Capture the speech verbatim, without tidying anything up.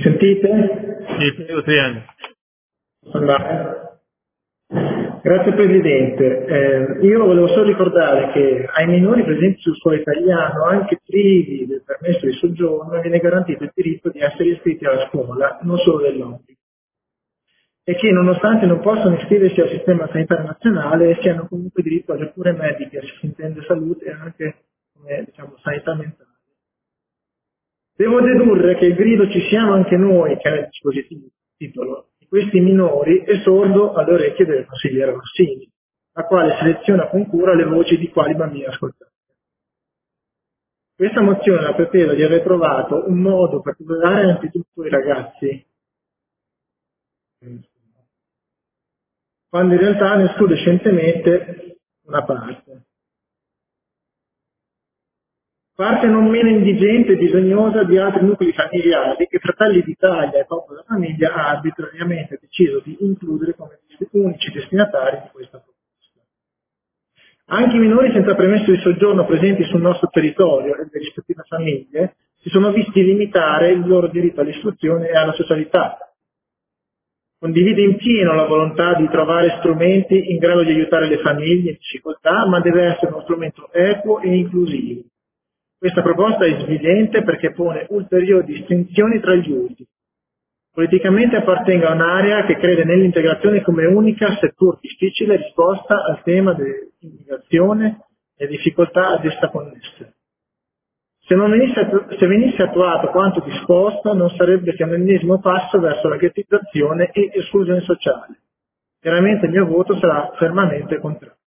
sentite? Sì, prego, Triani. Andare. Grazie Presidente. Eh, io volevo solo ricordare che ai minori presenti sul suolo italiano, anche privi del permesso di soggiorno, viene garantito il diritto di essere iscritti alla scuola, non solo dell'obbligo. E che nonostante non possano iscriversi al sistema sanitario nazionale, siano comunque diritto alle cure mediche, se si intende salute e anche come diciamo sanità mentale. Devo dedurre che il grido "ci siamo anche noi", che è nel dispositivo titolo di questi minori, è sordo alle orecchie del consigliere Rossini, la quale seleziona con cura le voci di quali bambini ascoltare. Questa mozione pretende di aver trovato un modo per tutelare anzitutto i ragazzi, quando in realtà ne esclude scientemente una parte. Parte non meno indigente e bisognosa di altri nuclei familiari che Fratelli d'Italia e Popolo della Famiglia ha arbitrariamente deciso di includere come unici destinatari di questa proposta. Anche i minori senza permesso di soggiorno presenti sul nostro territorio e le rispettive famiglie si sono visti limitare il loro diritto all'istruzione e alla socialità. Condivide in pieno la volontà di trovare strumenti in grado di aiutare le famiglie in difficoltà, ma deve essere uno strumento equo e inclusivo. Questa proposta è svilente perché pone ulteriori distinzioni tra gli usi. Politicamente appartenga a un'area che crede nell'integrazione come unica, seppur difficile, risposta al tema dell'immigrazione e difficoltà ad essa connesse. Se, non venisse, se venisse attuato quanto disposto, non sarebbe che un ennesimo passo verso la ghettizzazione e esclusione sociale. Chiaramente il mio voto sarà fermamente contrario.